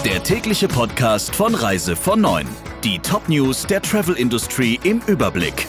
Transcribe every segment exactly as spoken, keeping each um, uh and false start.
Der tägliche Podcast von Reise von neun. Die Top-News der Travel-Industrie im Überblick.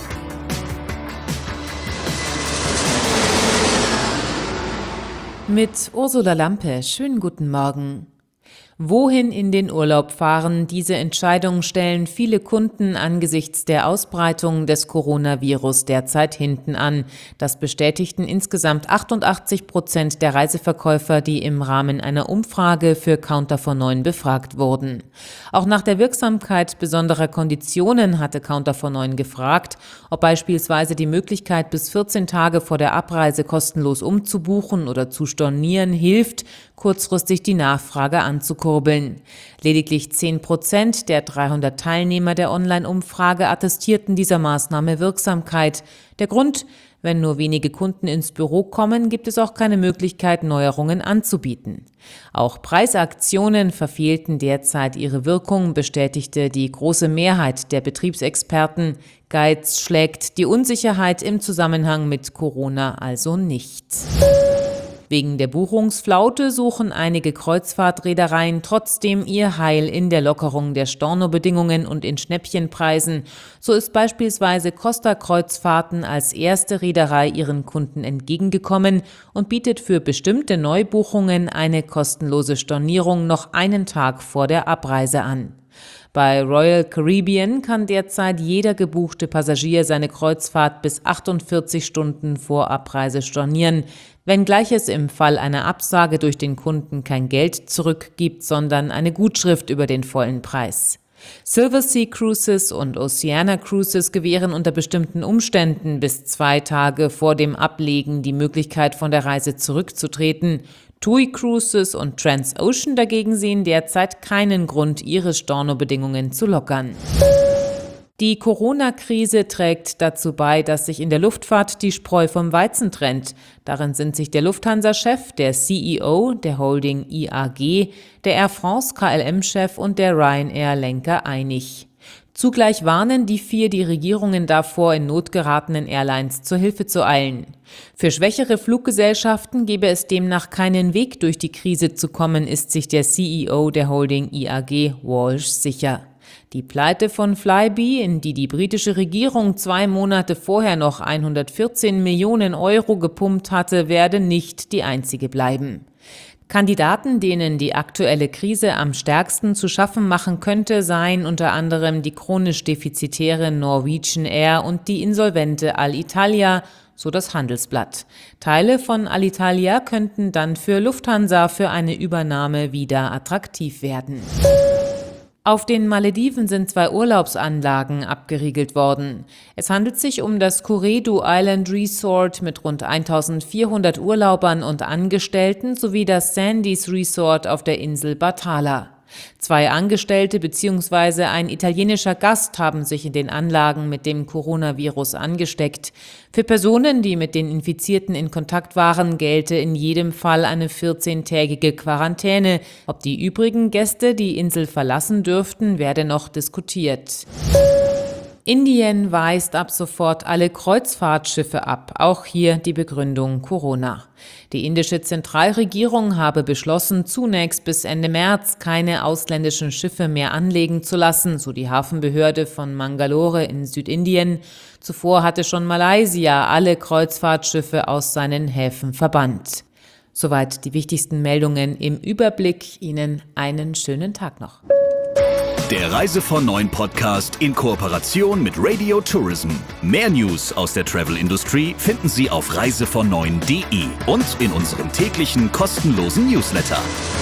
Mit Ursula Lampe, schönen guten Morgen. Wohin in den Urlaub fahren? Diese Entscheidung stellen viele Kunden angesichts der Ausbreitung des Coronavirus derzeit hinten an. Das bestätigten insgesamt achtundachtzig Prozent der Reiseverkäufer, die im Rahmen einer Umfrage für Counter von neun befragt wurden. Auch nach der Wirksamkeit besonderer Konditionen hatte Counter von neun gefragt, ob beispielsweise die Möglichkeit, bis vierzehn Tage vor der Abreise kostenlos umzubuchen oder zu stornieren, hilft, kurzfristig die Nachfrage anzukurbeln. Lediglich zehn Prozent der dreihundert Teilnehmer der Online-Umfrage attestierten dieser Maßnahme Wirksamkeit. Der Grund: Wenn nur wenige Kunden ins Büro kommen, gibt es auch keine Möglichkeit, Neuerungen anzubieten. Auch Preisaktionen verfehlten derzeit ihre Wirkung, bestätigte die große Mehrheit der Betriebsexperten. Geiz schlägt die Unsicherheit im Zusammenhang mit Corona also nicht. Wegen der Buchungsflaute suchen einige Kreuzfahrtreedereien trotzdem ihr Heil in der Lockerung der Stornobedingungen und in Schnäppchenpreisen. So ist beispielsweise Costa Kreuzfahrten als erste Reederei ihren Kunden entgegengekommen und bietet für bestimmte Neubuchungen eine kostenlose Stornierung noch einen Tag vor der Abreise an. Bei Royal Caribbean kann derzeit jeder gebuchte Passagier seine Kreuzfahrt bis achtundvierzig Stunden vor Abreise stornieren, wenngleich es im Fall einer Absage durch den Kunden kein Geld zurückgibt, sondern eine Gutschrift über den vollen Preis. Silversea Cruises und Oceania Cruises gewähren unter bestimmten Umständen bis zwei Tage vor dem Ablegen die Möglichkeit, von der Reise zurückzutreten. TUI Cruises und Transocean dagegen sehen derzeit keinen Grund, ihre Stornobedingungen zu lockern. Die Corona-Krise trägt dazu bei, dass sich in der Luftfahrt die Spreu vom Weizen trennt. Darin sind sich der Lufthansa-Chef, der C E O der Holding I A G, der Air France K L M-Chef und der Ryanair-Lenker einig. Zugleich warnen die vier die Regierungen davor, in Not geratenen Airlines zur Hilfe zu eilen. Für schwächere Fluggesellschaften gebe es demnach keinen Weg, durch die Krise zu kommen, ist sich der C E O der Holding I A G, Walsh, sicher. Die Pleite von Flybe, in die die britische Regierung zwei Monate vorher noch hundertvierzehn Millionen Euro gepumpt hatte, werde nicht die einzige bleiben. Kandidaten, denen die aktuelle Krise am stärksten zu schaffen machen könnte, seien unter anderem die chronisch defizitäre Norwegian Air und die insolvente Alitalia, so das Handelsblatt. Teile von Alitalia könnten dann für Lufthansa für eine Übernahme wieder attraktiv werden. Auf den Malediven sind zwei Urlaubsanlagen abgeriegelt worden. Es handelt sich um das Kuredu Island Resort mit rund eintausendvierhundert Urlaubern und Angestellten sowie das Sandys Resort auf der Insel Batala. Zwei Angestellte bzw. ein italienischer Gast haben sich in den Anlagen mit dem Coronavirus angesteckt. Für Personen, die mit den Infizierten in Kontakt waren, gelte in jedem Fall eine vierzehntägige Quarantäne. Ob die übrigen Gäste die Insel verlassen dürften, werde noch diskutiert. Indien weist ab sofort alle Kreuzfahrtschiffe ab, auch hier die Begründung Corona. Die indische Zentralregierung habe beschlossen, zunächst bis Ende März keine ausländischen Schiffe mehr anlegen zu lassen, so die Hafenbehörde von Mangalore in Südindien. Zuvor hatte schon Malaysia alle Kreuzfahrtschiffe aus seinen Häfen verbannt. Soweit die wichtigsten Meldungen im Überblick. Ihnen einen schönen Tag noch. Der Reise von neun Podcast in Kooperation mit Radio Tourism. Mehr News aus der Travel-Industrie finden Sie auf reise von neun punkt de und in unserem täglichen kostenlosen Newsletter.